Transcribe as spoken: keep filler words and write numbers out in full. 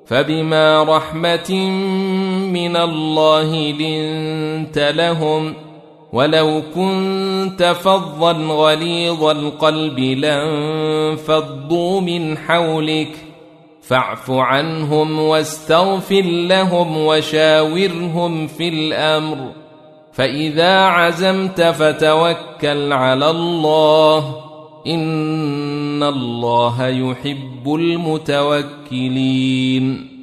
فبما رحمة من الله لنت لهم، ولو كنت فظا غليظ القلب لانفضوا من حولك، فاعف عنهم واستغفر لهم وشاورهم في الأمر، فإذا عزمت فتوكل على الله، إن الله يحب المتوكلين.